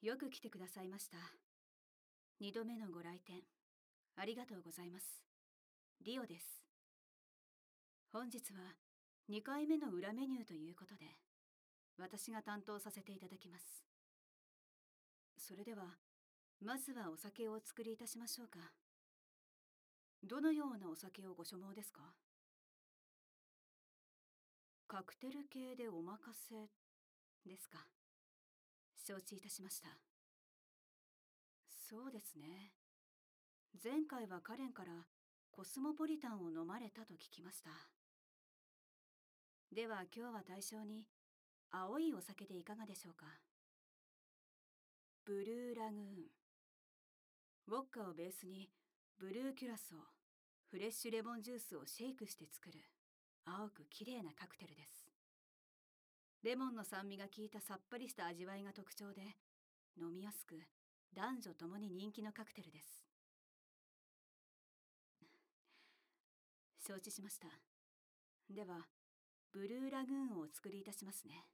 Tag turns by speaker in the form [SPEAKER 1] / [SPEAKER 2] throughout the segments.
[SPEAKER 1] よく来てくださいました。2度目のご来店ありがとうございます。リオです。本日は2回目の裏メニューということで、私が担当させていただきます。それではまずはお酒をお作りいたしましょうか。どのようなお酒をご所望ですか？カクテル系でお任せですか。承知いたしました。そうですね。前回はカレンからコスモポリタンを飲まれたと聞きました。では今日は対象に青いお酒でいかがでしょうか。ブルーラグーン。ウォッカをベースにブルーキュラソー、フレッシュレモンジュースをシェイクして作る青く綺麗なカクテルです。レモンの酸味が効いたさっぱりした味わいが特徴で、飲みやすく男女ともに人気のカクテルです。承知しました。ではブルーラグーンをお作りいたしますね。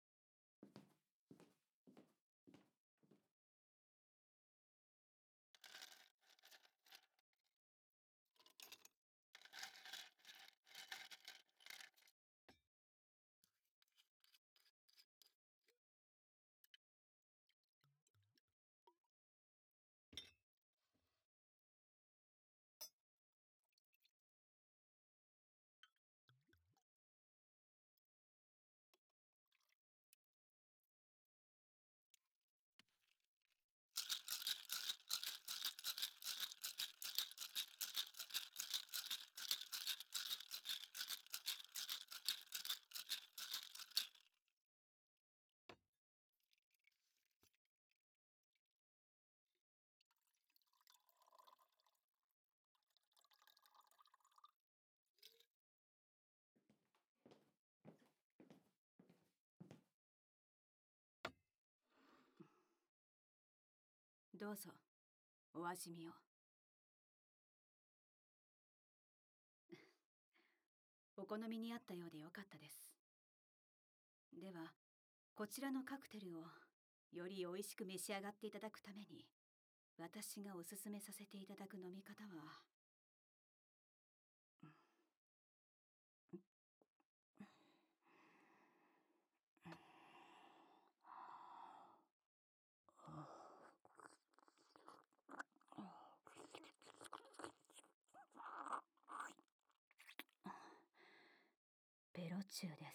[SPEAKER 1] どうぞお味見を。お好みに合ったようでよかったです。ではこちらのカクテルをより美味しく召し上がっていただくために、私がおすすめさせていただく飲み方は、ベロチューです。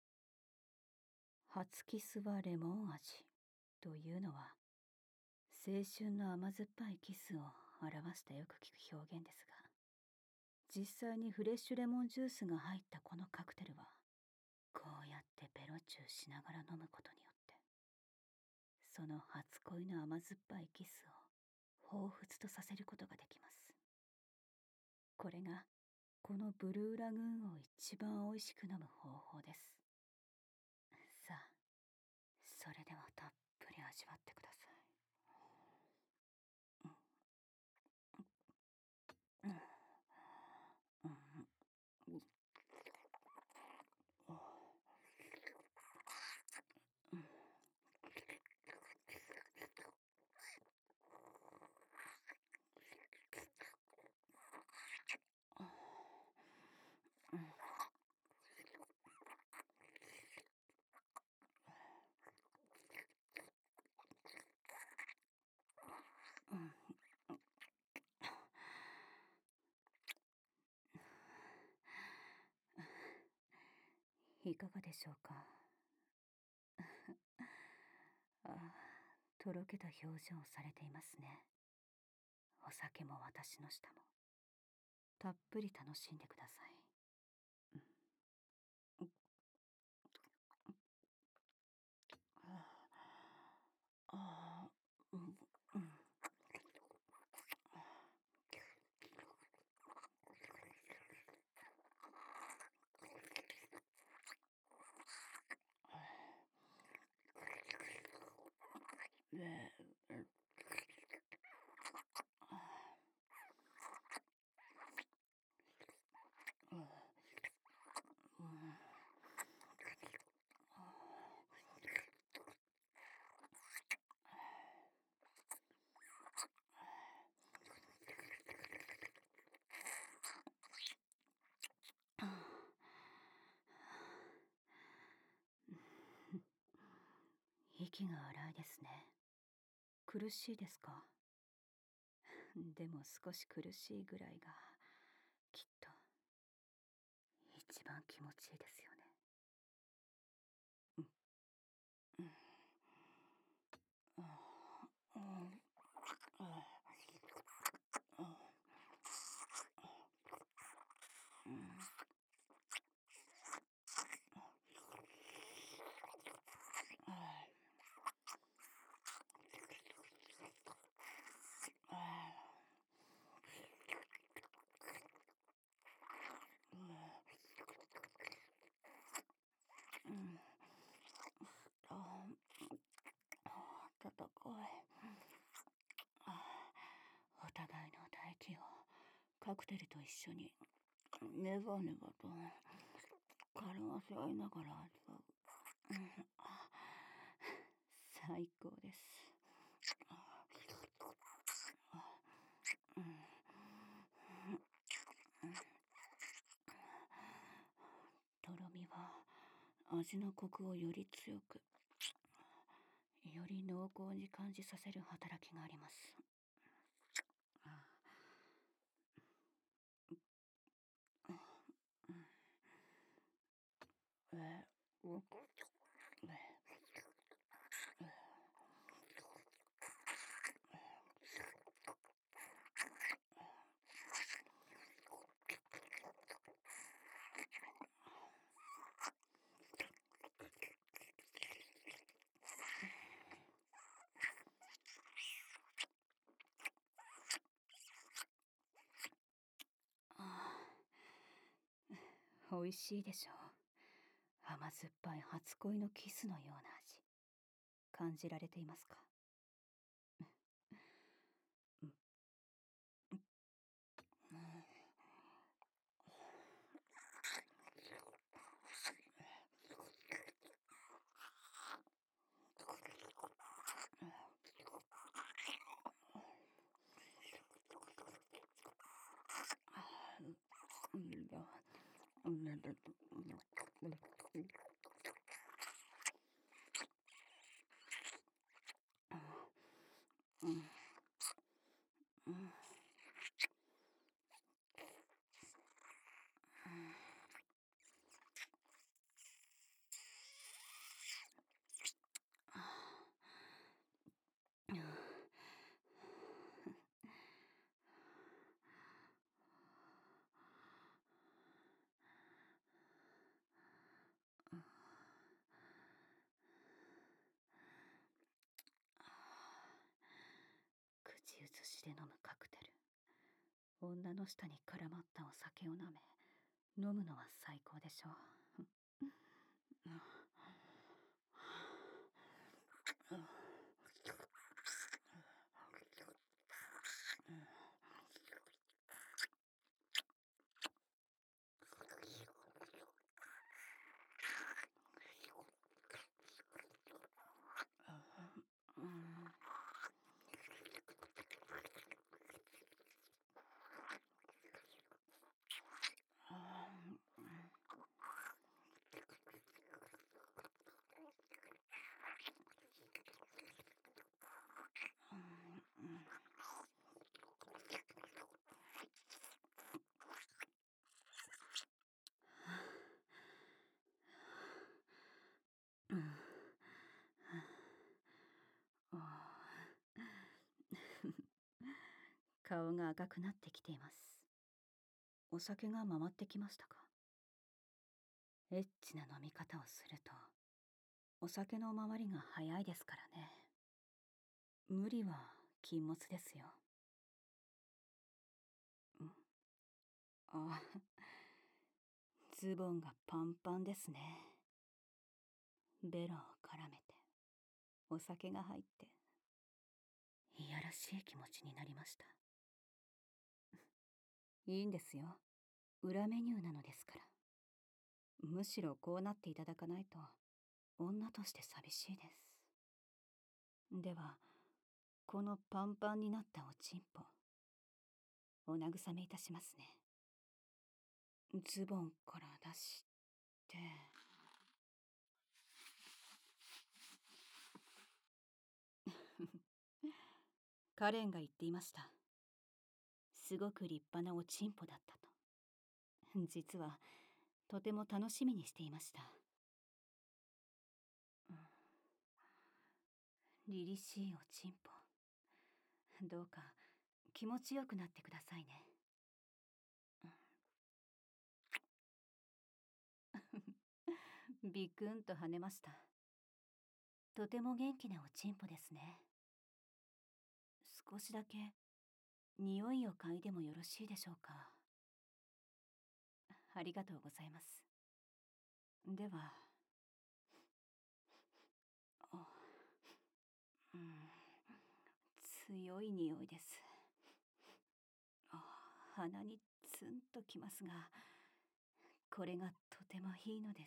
[SPEAKER 1] 初キスはレモン味というのは、青春の甘酸っぱいキスを表したよく聞く表現ですが、実際にフレッシュレモンジュースが入ったこのカクテルは、こうやってベロチューしながら飲むことによって、その初恋の甘酸っぱいキスを彷彿とさせることができます。これがこのブルーラグーンを一番美味しく飲む方法です。さあ、それではたっぷり味わってください。いかがでしょうか。ああ、とろけた表情をされていますね。お酒も私の舌もたっぷり楽しんでください。 息が荒いですね。苦しいですか？でも少し苦しいぐらいがきっと一番気持ちいいですよね。うん、うん、うん、うん、うん、戦い。お互いの唾液をカクテルと一緒にネバネバと絡ませ合いながら味わう。最高です。とろみは味のコクをより強く、より濃厚に感じさせる働きがあります。美味しいでしょう。甘酸っぱい初恋のキスのような味。感じられていますか？口移しで飲むカクテル。女の舌に絡まったお酒を舐め、飲むのは最高でしょう。顔が赤くなってきています。お酒が回ってきましたか？エッチな飲み方をすると、お酒の回りが早いですからね。無理は禁物ですよ。あ、ズボンがパンパンですね。ベロを絡めて、お酒が入って、いやらしい気持ちになりました。いいんですよ。裏メニューなのですから。むしろこうなっていただかないと、女として寂しいです。では、このパンパンになったおちんぽ、お慰めいたしますね。ズボンから出して、 カレンが言っていました。すごく立派なおちんぽだったと。実はとても楽しみにしていました。凛々しいおちんぽ、どうか気持ちよくなってくださいね。ビクンと跳ねました。とても元気なおちんぽですね。少しだけ匂いを嗅いでもよろしいでしょうか。ありがとうございます。では、うん、強い匂いです。鼻にツンときますが、これがとてもいいのです。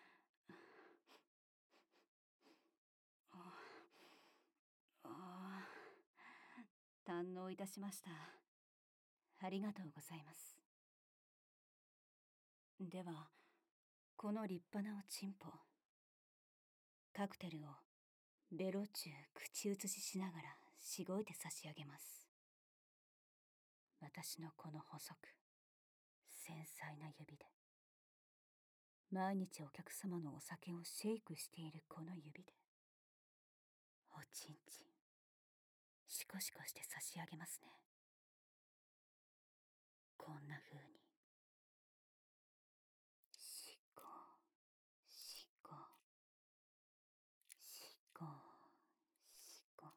[SPEAKER 1] 堪能いたしました。ありがとうございます。では、この立派なおちんぽ、カクテルをベロチュー口移ししながらしごいて差し上げます。私のこの細く繊細な指で、毎日お客様のお酒をシェイクしているこの指で、おちんちんシコシコして差し上げますね。こんな風にシコシコシコシコ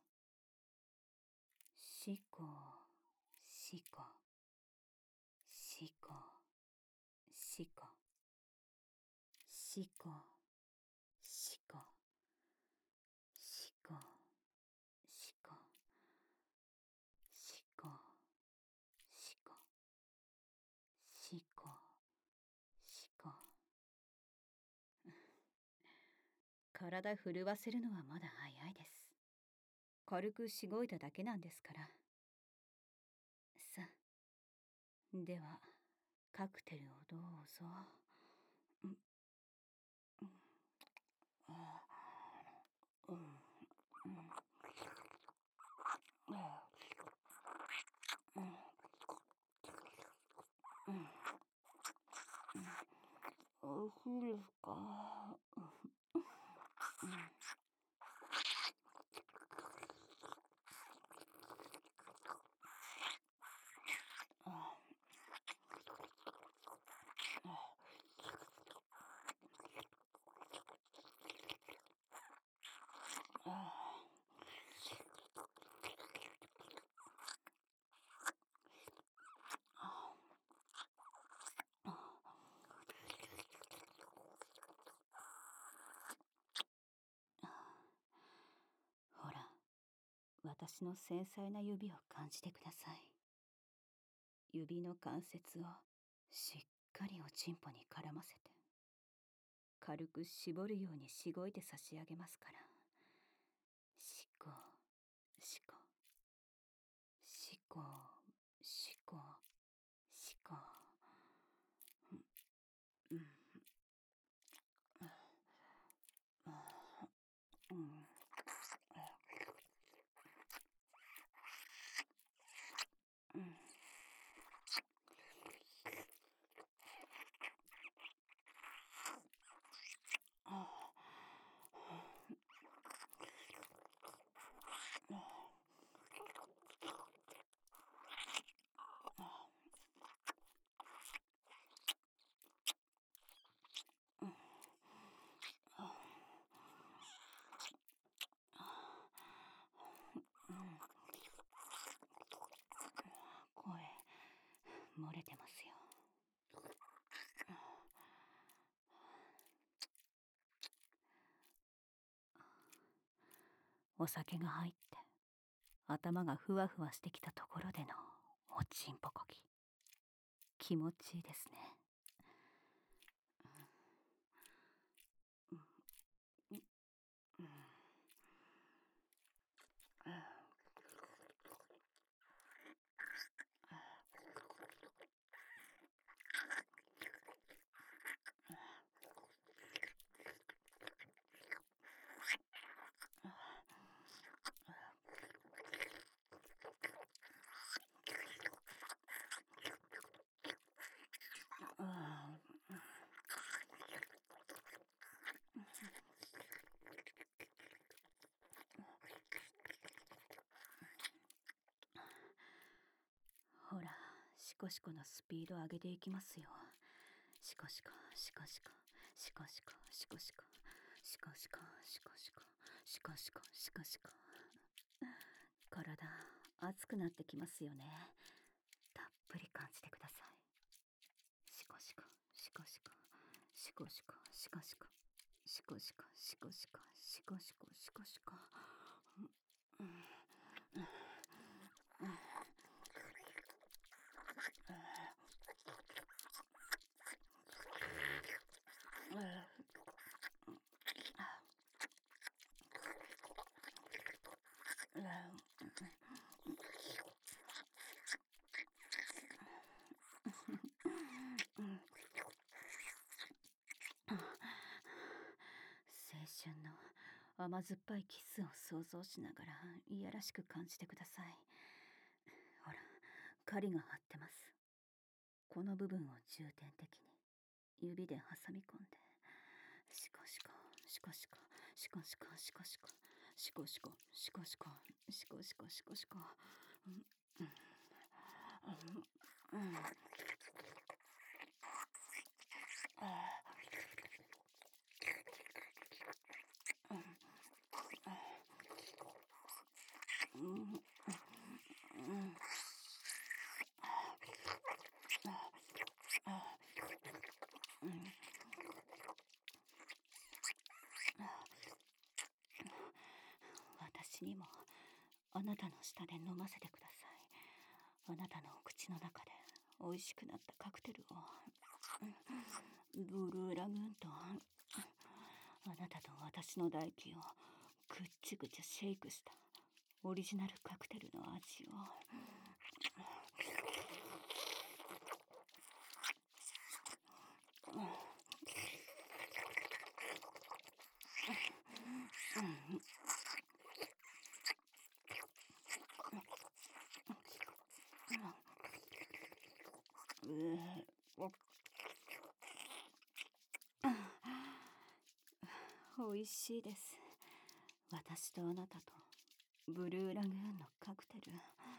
[SPEAKER 1] シコシコシコシコシコシコシコシコシコシコシコシコ。体震わせるのはまだ早いです。軽くしごいただけなんですから。さあ、ではカクテルをどうぞ。おいしいですか？ほら、私の繊細な指を感じてください。指の関節をしっかりおちんぽに絡ませて、軽く絞るようにしごいて差し上げますから。しこしこしこしこしこ。声漏れてますよ。お酒が入って頭がふわふわしてきたところでのおちんぽこぎ、気持ちいいですね。 コシコのスピードを上げていきますよ。シコシコシコシコシコシコシコシコシコシコシコシコシコシコシコシコ。体熱くなってきますよね。たっぷり感じてください。シコシコシコシコシコシコシコシコシコシコシコシコシコシコシコシコ。青春の甘酸っぱいキスを想像しながらいやらしく感じてください。ほら、針が張ってます。この部分を重点的に指で挟み込んで、シコシコシコシコシコシコシコシコシコシコシコシコシコシコシコシコ。私にもあなたの舌で飲ませてください。あなたのお口の中で美味しくなったカクテルを。ブルーラグーンとあなたと私の唾液をぐっちぐちシェイクしたオリジナルカクテルの味を。美味しいです。私とあなたとブルーラグーンのカクテル。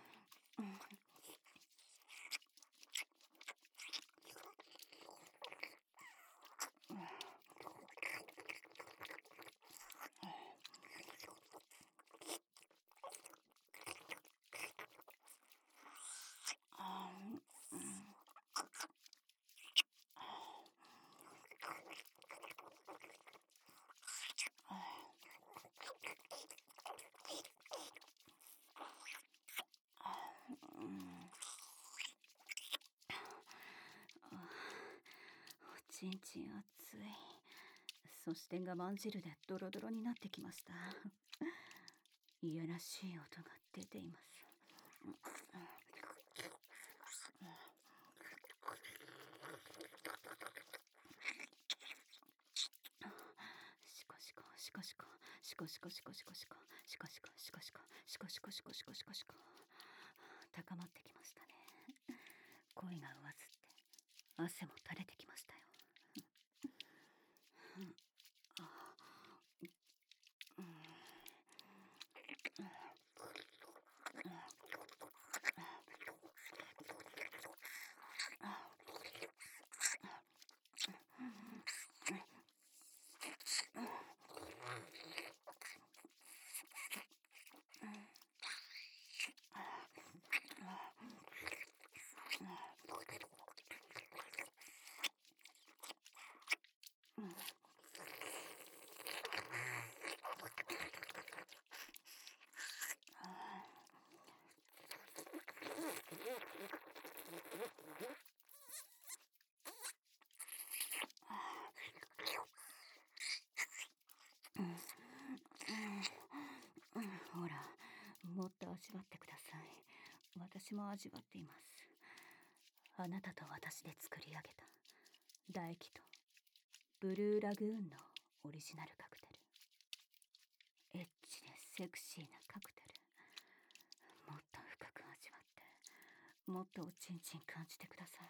[SPEAKER 1] おちんちん熱い。そして我慢汁でドロドロになってきました。いやらしい音が出ています。シコシコシコシコシコシコシコシコシコシコシコシコシコシコシコシコシコシコシコ。高まってきましたね。声が上ずって汗も垂れてきましたよ。ほら、もっと味わってください。私も味わっています。あなたと私で作り上げた唾液とブルーラグーンのオリジナルカクテル。エッチでセクシーなカクテル。もっと深く味わって、もっとおちんちん感じてください。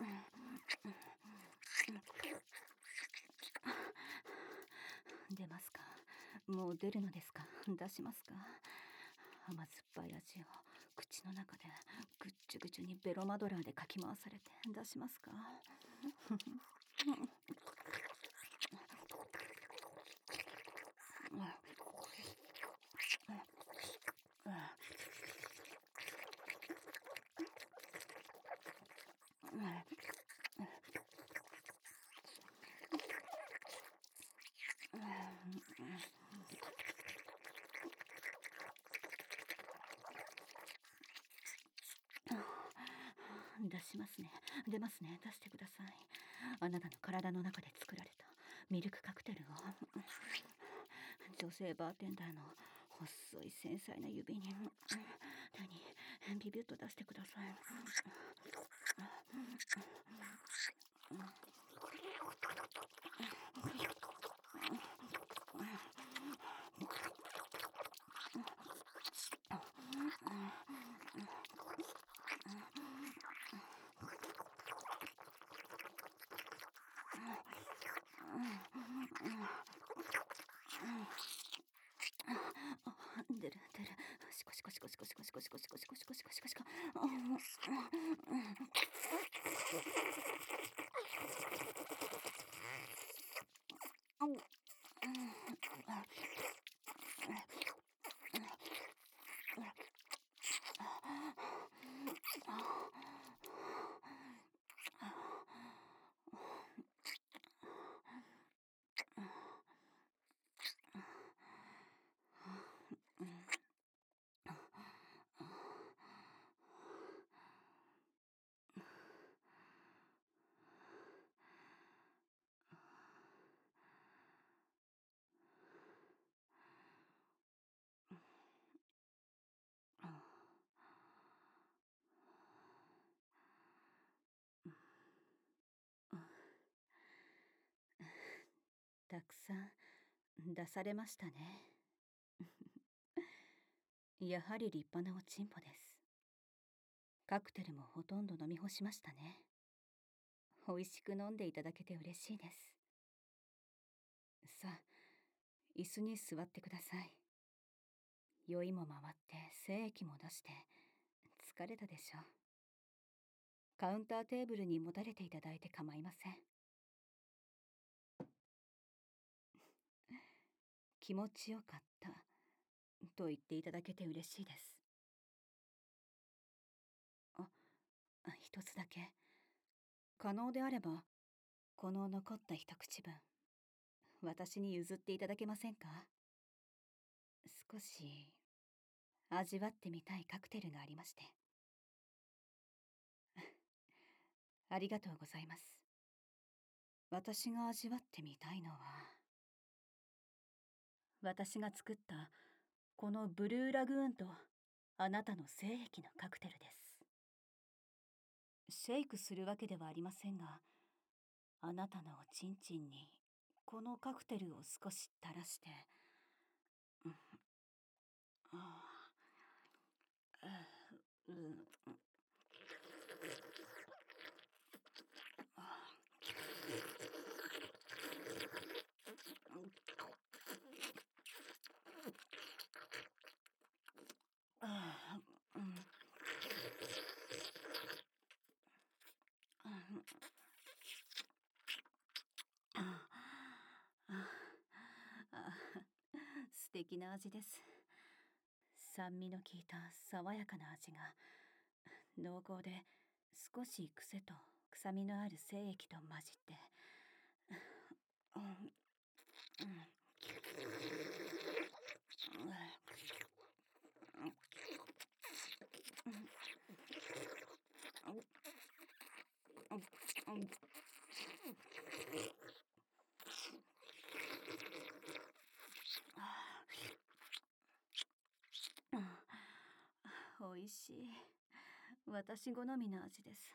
[SPEAKER 1] 出ますか？もう出るのですか？出しますか？甘酸っぱい味を口の中でぐっちゅぐちゅにベロマドラーでかき回されて出しますか？出しますね。出ますね。出してください。あなたの体の中で作られたミルクカクテルを女性バーテンダーの細い繊細な指に手にビビュッと出してください。出る出る。シコシコシコシコシコシコシコシコシコシコシコシコシコ。たくさん出されましたね。やはり立派なおちんぽです。カクテルもほとんど飲み干しましたね。美味しく飲んでいただけて嬉しいです。さあ、椅子に座ってください。酔いも回って精液も出して疲れたでしょう。カウンターテーブルにもたれていただいて構いません。気持ちよかったと言っていただけて嬉しいです。一つだけ可能であればこの残った一口分私に譲っていただけませんか？少し味わってみたいカクテルがありまして。ありがとうございます。私が味わってみたいのは私が作ったこのブルーラグーンとあなたの精液のカクテルです。シェイクするわけではありませんが、あなたのおちんちんにこのカクテルを少し垂らして、素敵な味です。酸味の効いた爽やかな味が濃厚で少し癖と臭みのある精液と混じって、おいしい。私好みの味です。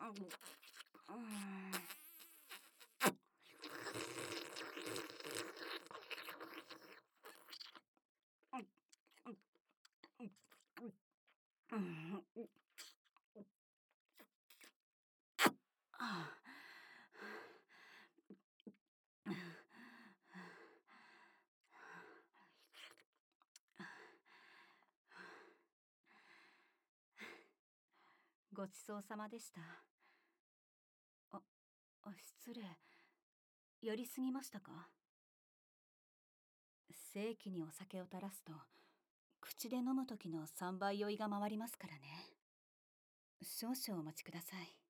[SPEAKER 1] ごちそうさまでした。失礼。やりすぎましたか？正規にお酒を垂らすと口で飲む時の3倍酔いが回りますからね。少々お待ちください。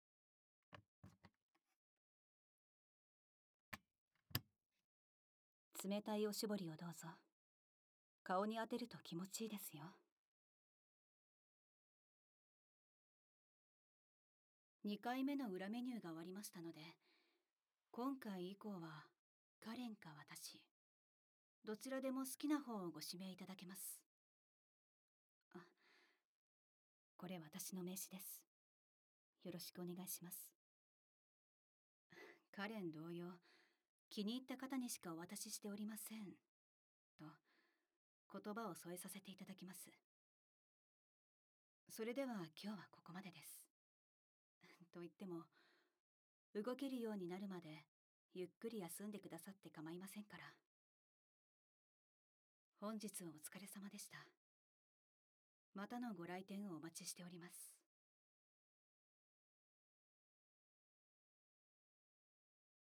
[SPEAKER 1] 冷たいおしぼりをどうぞ。顔に当てると気持ちいいですよ。2回目の裏メニューが終わりましたので、今回以降はカレンか私、どちらでも好きな方をご指名いただけます。あ、これ私の名刺です。よろしくお願いします。カレン同様、気に入った方にしかお渡ししておりませんと言葉を添えさせていただきます。それでは今日はここまでです。と言っても、動けるようになるまでゆっくり休んでくださって構いませんから。本日はお疲れ様でした。またのご来店をお待ちしております。